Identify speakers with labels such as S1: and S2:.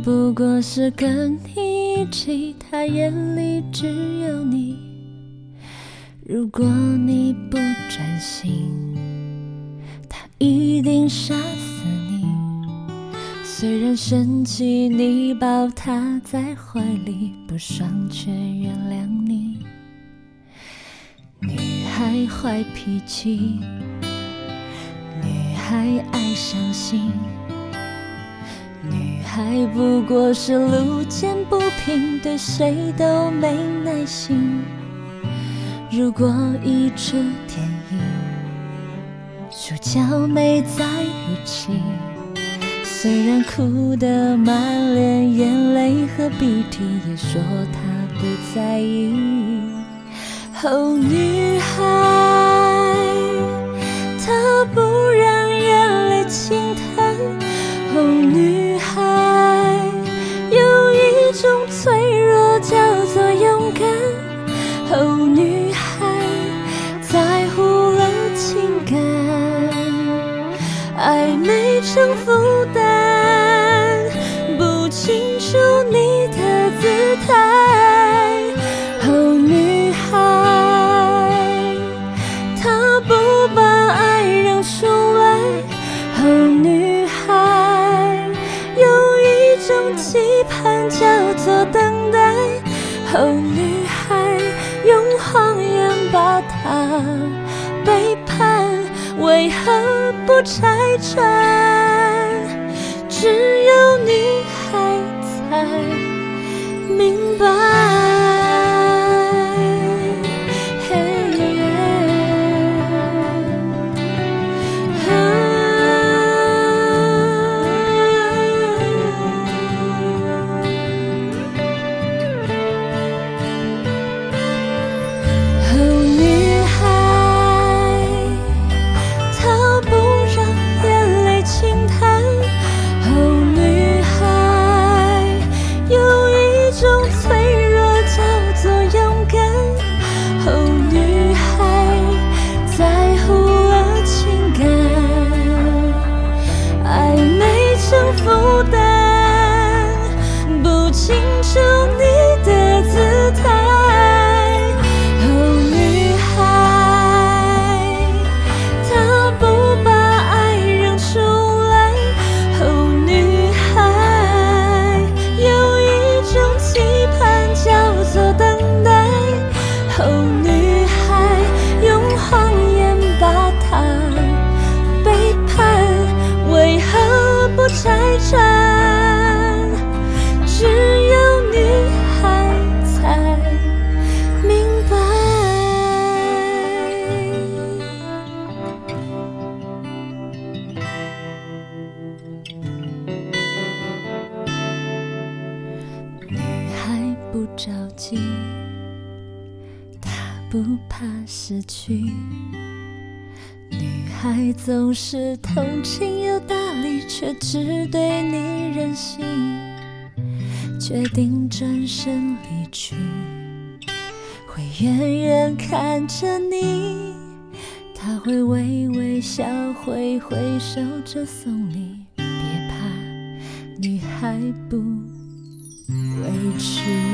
S1: 不过是跟你一起，他眼里只有你。如果你不专心，他一定杀死你。虽然生气你抱他在怀里，不爽却原谅你。女孩坏脾气，女孩爱伤心，女孩不过是路见不平，对谁都没耐心。如果一出电影，主角没在一起，虽然哭得满脸眼泪和鼻涕，也说他不在意。哦，女孩，她不让眼泪轻弹。哦，女孩，有一种脆弱叫做勇敢。哦，女孩，在乎了情感，爱没成负担，不清楚你的姿态。哦，女孩，她不把爱让出来。哦，女孩，有一种期盼叫做等待。哦，女孩，用谎言把它背叛，为何不拆穿？只有女孩才明白。拆穿，只有女孩才明白。女孩不着急，她不怕失去。女孩总是同情又大力，却只对你任性，决定转身离去，会远远看着你，她会微微笑，会挥手着送你。别怕，女孩不委屈。